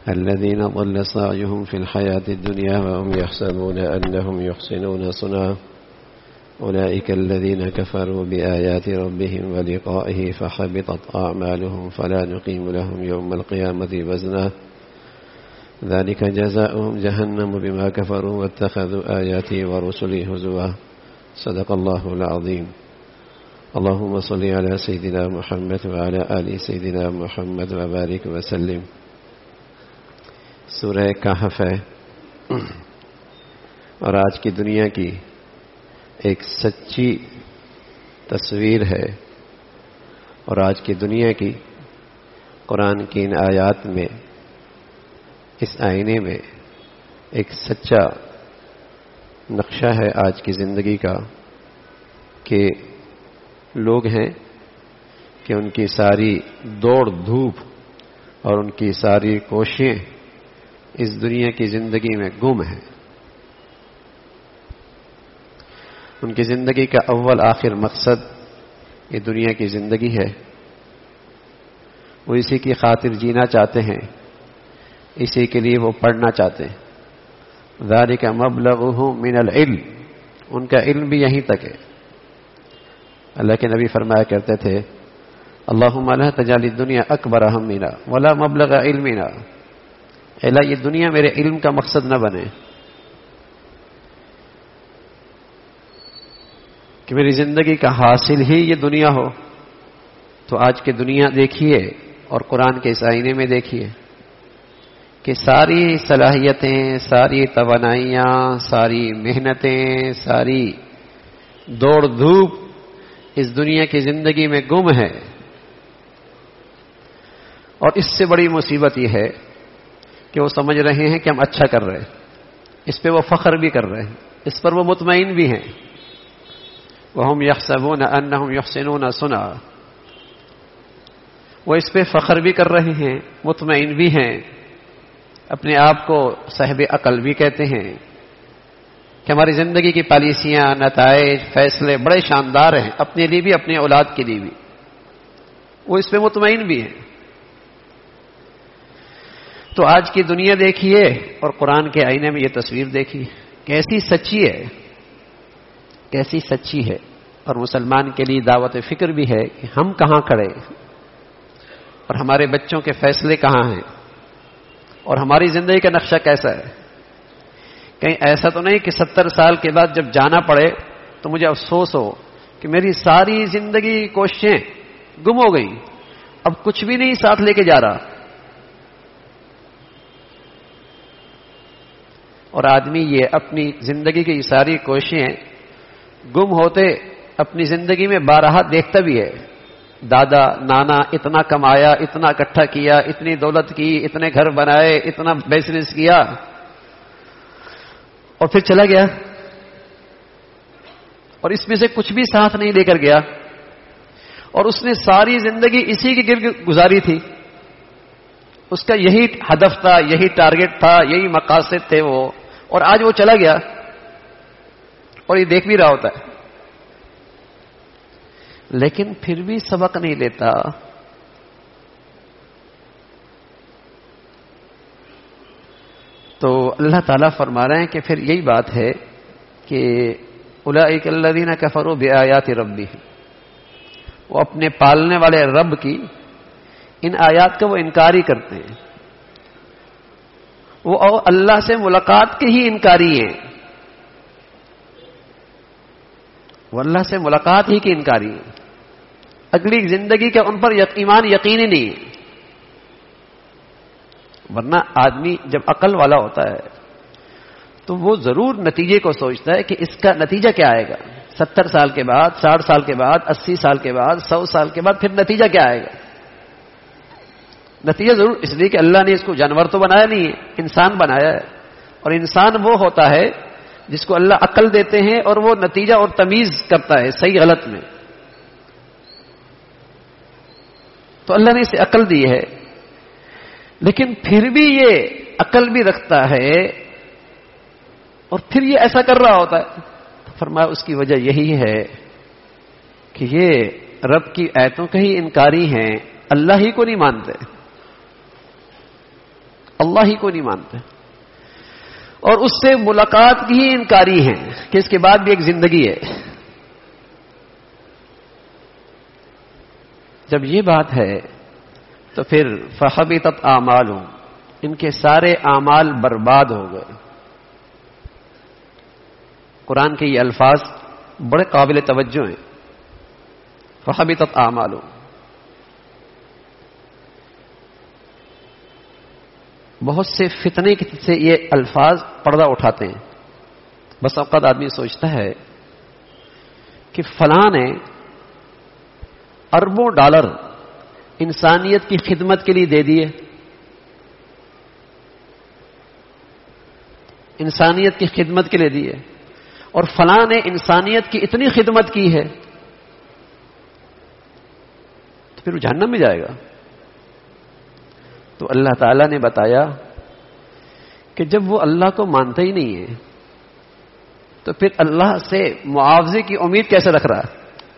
الذين ضل سعيهم في الحياة الدنيا وهم يحسبون أنهم يحسنون صنعا أولئك الذين كفروا بآيات ربهم ولقائه فحبطت أعمالهم فلا نقيم لهم يوم القيامة وزنا ذلك جزاؤهم جهنم بما كفروا واتخذوا آياتي ورسلي هزوا صدق الله العظيم. اللهم صل على سيدنا محمد وعلى آل سيدنا محمد وبارك وسلم. سورہ کہف ہے اور آج کی دنیا کی ایک سچی تصویر ہے، اور آج کی دنیا کی قرآن کی ان آیات میں، اس آئینے میں ایک سچا نقشہ ہے آج کی زندگی کا، کہ لوگ ہیں کہ ان کی ساری دوڑ دھوپ اور ان کی ساری کوششیں اس دنیا کی زندگی میں گم ہیں. ان کی زندگی کا اول آخر مقصد یہ دنیا کی زندگی ہے. وہ اسی کی خاطر جینا چاہتے ہیں، اسی کے لیے وہ پڑھنا چاہتے ہیں. ذالک مبلغہم من العلم، ان کا علم بھی یہیں تک ہے. اللہ کے نبی فرمایا کرتے تھے اللہم لا تجعل الدنیا اکبر ہمنا ولا مبلغ علمنا، اللہ یہ دنیا میرے علم کا مقصد نہ بنے کہ میری زندگی کا حاصل ہی یہ دنیا ہو. تو آج کی دنیا دیکھیے اور قرآن کے اس آئینے میں دیکھیے کہ ساری صلاحیتیں، ساری توانائیاں، ساری محنتیں، ساری دوڑ دھوپ اس دنیا کی زندگی میں گم ہے. اور اس سے بڑی مصیبت یہ ہے کہ وہ سمجھ رہے ہیں کہ ہم اچھا کر رہے ہیں، اس پہ وہ فخر بھی کر رہے ہیں، اس پر وہ مطمئن بھی ہیں. وَهُمْ يَحْسَبُونَ أَنَّهُمْ يُحْسِنُونَ صُنْعًا، وہ اس پہ فخر بھی کر رہے ہیں، مطمئن بھی ہیں، اپنے آپ کو صاحب عقل بھی کہتے ہیں کہ ہماری زندگی کی پالیسیاں، نتائج، فیصلے بڑے شاندار ہیں، اپنے لیے بھی اپنے اولاد کے لیے بھی. وہ اس پہ مطمئن بھی ہیں. تو آج کی دنیا دیکھیے اور قرآن کے آئینے میں یہ تصویر دیکھیے، کیسی سچی ہے، کیسی سچی ہے. اور مسلمان کے لیے دعوت فکر بھی ہے کہ ہم کہاں کھڑے اور ہمارے بچوں کے فیصلے کہاں ہیں اور ہماری زندگی کا نقشہ کیسا ہے. کہیں ایسا تو نہیں کہ 70 سال کے بعد جب جانا پڑے تو مجھے افسوس ہو کہ میری ساری زندگی کی کوششیں گم ہو گئی، اب کچھ بھی نہیں ساتھ لے کے جا رہا. اور آدمی یہ اپنی زندگی کی ساری کوششیں گم ہوتے اپنی زندگی میں بارہا دیکھتا بھی ہے. دادا نانا اتنا کمایا، اتنا اکٹھا کیا، اتنی دولت کی، اتنے گھر بنائے، اتنا بزنس کیا، اور پھر چلا گیا اور اس میں سے کچھ بھی ساتھ نہیں لے کر گیا. اور اس نے ساری زندگی اسی کے گرد گزاری تھی، اس کا یہی ہدف تھا، یہی ٹارگٹ تھا، یہی مقاصد تھے وہ، اور آج وہ چلا گیا اور یہ دیکھ بھی رہا ہوتا ہے لیکن پھر بھی سبق نہیں لیتا. تو اللہ تعالیٰ فرما رہے ہیں کہ پھر یہی بات ہے کہ اولئک الذین کفروا بآیات ربہم، وہ اپنے پالنے والے رب کی ان آیات کا وہ انکار ہی کرتے ہیں. وہ اللہ سے ملاقات کے ہی انکاری ہیں، وہ اللہ سے ملاقات ہی کی انکاری ہیں. اگلی زندگی کا ان پر ایمان یقینی نہیں ہے. ورنہ آدمی جب عقل والا ہوتا ہے تو وہ ضرور نتیجے کو سوچتا ہے کہ اس کا نتیجہ کیا آئے گا 70 سال کے بعد، 60 سال کے بعد، 80 سال کے بعد، 100 سال کے بعد، پھر نتیجہ کیا آئے گا. نتیجہ ضرور اس لیے کہ اللہ نے اس کو جانور تو بنایا نہیں ہے، انسان بنایا ہے. اور انسان وہ ہوتا ہے جس کو اللہ عقل دیتے ہیں اور وہ نتیجہ اور تمیز کرتا ہے صحیح غلط میں. تو اللہ نے اسے عقل دی ہے، لیکن پھر بھی یہ عقل بھی رکھتا ہے اور پھر یہ ایسا کر رہا ہوتا ہے. فرمایا اس کی وجہ یہی ہے کہ یہ رب کی آیتوں کے ہی انکاری ہیں، اللہ ہی کو نہیں مانتے. اللہ ہی کو نہیں مانتے، اور اس سے ملاقات کی ہی انکاری ہیں کہ اس کے بعد بھی ایک زندگی ہے۔ جب یہ بات ہے تو پھر فحبطت اعمالهم، ان کے سارے اعمال برباد ہو گئے۔ قرآن کے یہ الفاظ بڑے قابل توجہ ہیں، فحبطت اعمالهم۔ بہت سے فتنے سے یہ الفاظ پردہ اٹھاتے ہیں۔ بس اوقات آدمی سوچتا ہے کہ فلاں نے اربوں ڈالر انسانیت کی خدمت کے لیے دے دیے، انسانیت کی خدمت کے لیے دیے، اور فلاں نے انسانیت کی اتنی خدمت کی ہے تو پھر وہ جہنم میں جائے گا۔ تو اللہ تعالیٰ نے بتایا کہ جب وہ اللہ کو مانتا ہی نہیں ہے تو پھر اللہ سے معاوضے کی امید کیسے رکھ رہا ہے؟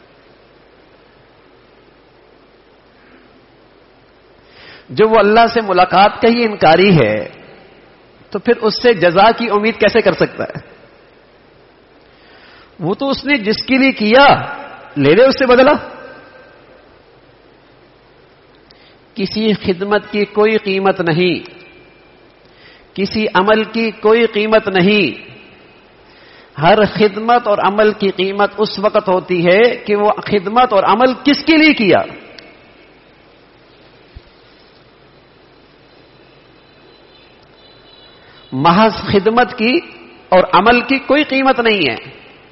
جب وہ اللہ سے ملاقات کا ہی انکاری ہے تو پھر اس سے جزا کی امید کیسے کر سکتا ہے؟ وہ تو اس نے جس کے لیے کیا لے لے اس سے بدلا۔ کسی خدمت کی کوئی قیمت نہیں، کسی عمل کی کوئی قیمت نہیں۔ ہر خدمت اور عمل کی قیمت اس وقت ہوتی ہے کہ وہ خدمت اور عمل کس کے لیے کیا۔ محض خدمت کی اور عمل کی کوئی قیمت نہیں ہے۔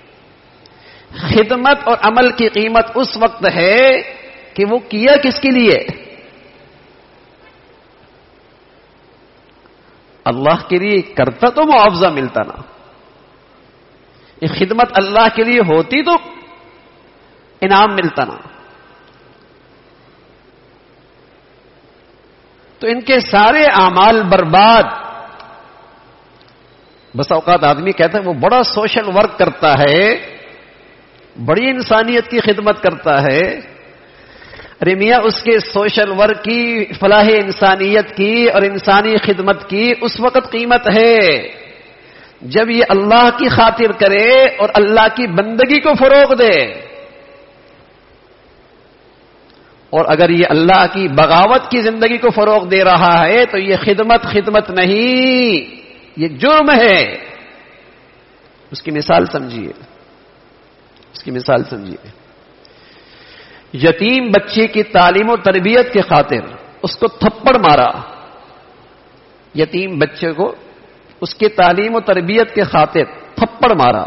خدمت اور عمل کی قیمت اس وقت ہے کہ وہ کیا کس کے لیے۔ اللہ کے لیے کرتا تو معاوضہ ملتا نا، یہ خدمت اللہ کے لیے ہوتی تو انعام ملتا نا۔ تو ان کے سارے اعمال برباد۔ بس اوقات آدمی کہتا ہے وہ بڑا سوشل ورک کرتا ہے، بڑی انسانیت کی خدمت کرتا ہے۔ ارے میاں اس کے سوشل ورک کی، فلاح انسانیت کی اور انسانی خدمت کی اس وقت قیمت ہے جب یہ اللہ کی خاطر کرے اور اللہ کی بندگی کو فروغ دے۔ اور اگر یہ اللہ کی بغاوت کی زندگی کو فروغ دے رہا ہے تو یہ خدمت نہیں، یہ جرم ہے۔ اس کی مثال سمجھیے، اس کی مثال سمجھیے۔ یتیم بچے کی تعلیم و تربیت کی خاطر اس کو تھپڑ مارا، یتیم بچے کو اس کی تعلیم و تربیت کے خاطر تھپڑ مارا۔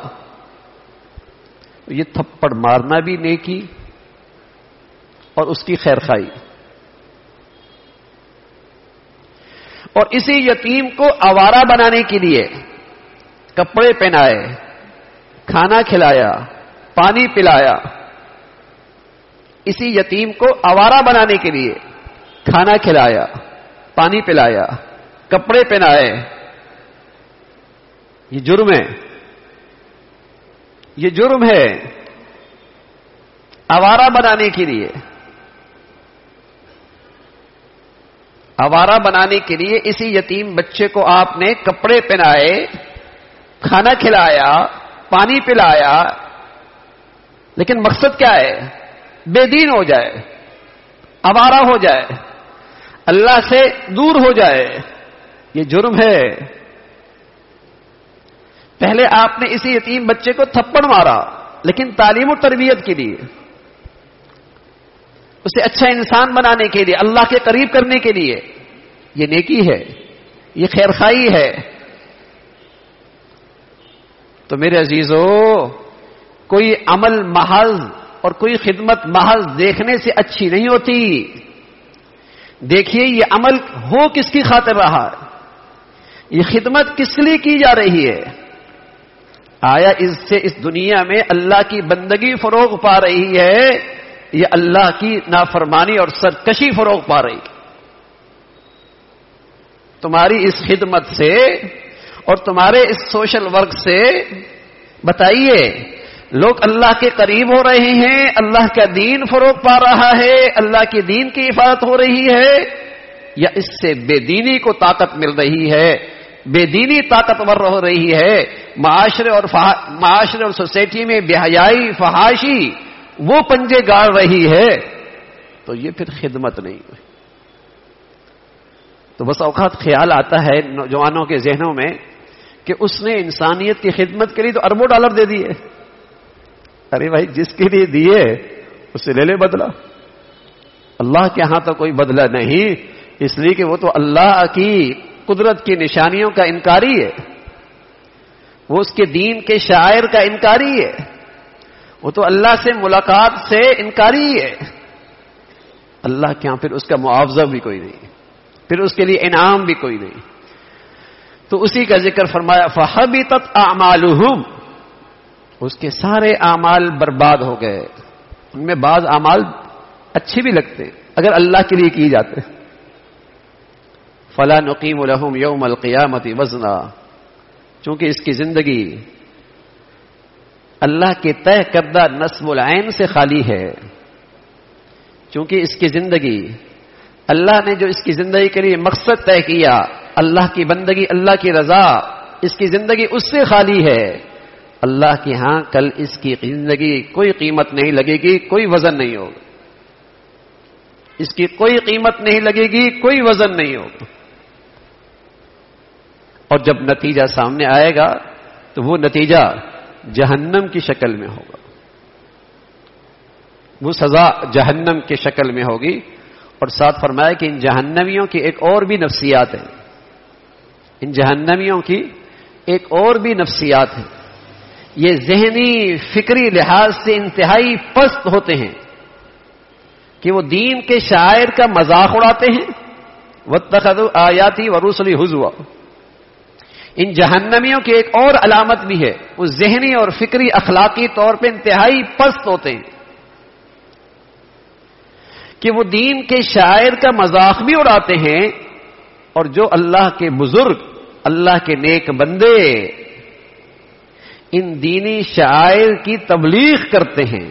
یہ تھپڑ مارنا بھی نیکی اور اس کی خیر خواہی۔ اور اسی یتیم کو آوارہ بنانے کے لیے کپڑے پہنائے، کھانا کھلایا، پانی پلایا۔ اسی یتیم کو آوارہ بنانے کے لیے کھانا کھلایا، پانی پلایا، کپڑے پہنائے۔ یہ جرم ہے، یہ جرم ہے آوارہ بنانے کے لیے۔ آوارہ بنانے کے لیے اسی یتیم بچے کو آپ نے کپڑے پہنائے، کھانا کھلایا، پانی پلایا، لیکن مقصد کیا ہے؟ بے دین ہو جائے، آوارہ ہو جائے، اللہ سے دور ہو جائے۔ یہ جرم ہے۔ پہلے آپ نے اسی یتیم بچے کو تھپڑ مارا لیکن تعلیم و تربیت کے لیے، اسے اچھا انسان بنانے کے لیے، اللہ کے قریب کرنے کے لیے۔ یہ نیکی ہے، یہ خیر خواہی ہے۔ تو میرے عزیزو، کوئی عمل محض اور کوئی خدمت محض دیکھنے سے اچھی نہیں ہوتی۔ دیکھیے یہ عمل ہو کس کی خاطر رہا ہے، یہ خدمت کس لیے کی جا رہی ہے۔ آیا اس سے اس دنیا میں اللہ کی بندگی فروغ پا رہی ہے یا اللہ کی نافرمانی اور سرکشی فروغ پا رہی ہے؟ تمہاری اس خدمت سے اور تمہارے اس سوشل ورک سے بتائیے، لوگ اللہ کے قریب ہو رہے ہیں، اللہ کا دین فروغ پا رہا ہے، اللہ کے دین کی حفاظت ہو رہی ہے، یا اس سے بے دینی کو طاقت مل رہی ہے، بے دینی طاقتور ہو رہی ہے، معاشرے اور سوسائٹی میں بے حیائی فحاشی وہ پنجے گاڑ رہی ہے، تو یہ پھر خدمت نہیں ہوئی۔ تو بس اوقات خیال آتا ہے نوجوانوں کے ذہنوں میں کہ اس نے انسانیت کی خدمت کے لیے تو اربوں ڈالر دے دیے۔ ارے بھائی، جس کے لیے دیے اس سے لے لے بدلہ۔ اللہ کے ہاں تو کوئی بدلہ نہیں، اس لیے کہ وہ تو اللہ کی قدرت کی نشانیوں کا انکاری ہے، وہ اس کے دین کے شاعر کا انکاری ہے، وہ تو اللہ سے ملاقات سے انکاری ہے۔ اللہ کے ہاں پھر اس کا معاوضہ بھی کوئی نہیں، پھر اس کے لیے انعام بھی کوئی نہیں۔ تو اسی کا ذکر فرمایا فَحَبِطَتْ أَعْمَالُهُمْ، اس کے سارے اعمال برباد ہو گئے۔ ان میں بعض اعمال اچھے بھی لگتے اگر اللہ کے لیے کیے جاتے۔ فَلَا نُقِيمُ لَهُمْ يَوْمَ الْقِيَامَةِ وَزْنًا، چونکہ اس کی زندگی اللہ کے طے کردہ نصب العین سے خالی ہے، چونکہ اس کی زندگی اللہ نے جو اس کی زندگی کے لیے مقصد طے کیا، اللہ کی بندگی، اللہ کی رضا، اس کی زندگی اس سے خالی ہے۔ اللہ کے ہاں کل اس کی زندگی کوئی قیمت نہیں لگے گی، کوئی وزن نہیں ہوگا، اس کی کوئی قیمت نہیں لگے گی، کوئی وزن نہیں ہوگا۔ اور جب نتیجہ سامنے آئے گا تو وہ نتیجہ جہنم کی شکل میں ہوگا، وہ سزا جہنم کی شکل میں ہوگی۔ اور ساتھ فرمایا کہ ان جہنمیوں کی ایک اور بھی نفسیات ہے، ان جہنمیوں کی ایک اور بھی نفسیات ہے، یہ ذہنی فکری لحاظ سے انتہائی پست ہوتے ہیں کہ وہ دین کے شاعر کا مذاق اڑاتے ہیں۔ وَاتَّخَذُوا آیَاتِي وَرُسُلِي هُزُوًا، ان جہنمیوں کی ایک اور علامت بھی ہے، وہ ذہنی اور فکری اخلاقی طور پہ انتہائی پست ہوتے ہیں کہ وہ دین کے شاعر کا مذاق بھی اڑاتے ہیں، اور جو اللہ کے بزرگ، اللہ کے نیک بندے ان دینی شاعر کی تبلیغ کرتے ہیں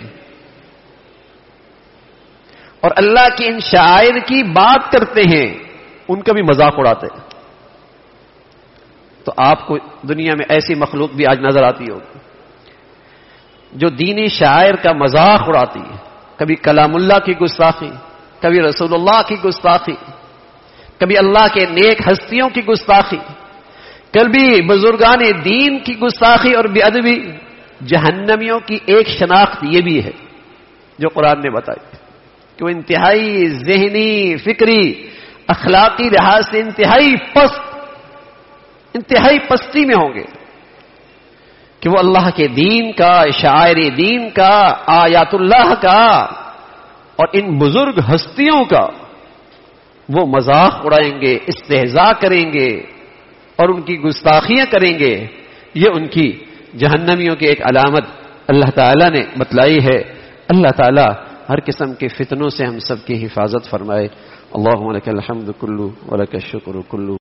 اور اللہ کے ان شاعر کی بات کرتے ہیں، ان کا بھی مذاق اڑاتے ہیں۔ تو آپ کو دنیا میں ایسی مخلوق بھی آج نظر آتی ہوگی جو دینی شاعر کا مذاق اڑاتی ہے، کبھی کلام اللہ کی گستاخی، کبھی رسول اللہ کی گستاخی، کبھی اللہ کے نیک ہستیوں کی گستاخی، کبھی بزرگان دین کی گستاخی اور بے ادبی۔ جہنمیوں کی ایک شناخت یہ بھی ہے جو قرآن نے بتائی کہ وہ انتہائی ذہنی فکری اخلاقی لحاظ سے انتہائی پستی میں ہوں گے، کہ وہ اللہ کے دین کا، شاعر دین کا، آیات اللہ کا اور ان بزرگ ہستیوں کا وہ مذاق اڑائیں گے، استہزاء کریں گے اور ان کی گستاخیاں کریں گے۔ یہ ان کی جہنمیوں کی ایک علامت اللہ تعالیٰ نے بتلائی ہے۔ اللہ تعالیٰ ہر قسم کے فتنوں سے ہم سب کی حفاظت فرمائے۔ اللہم لک الحمد کلو ولک الشکر کلو۔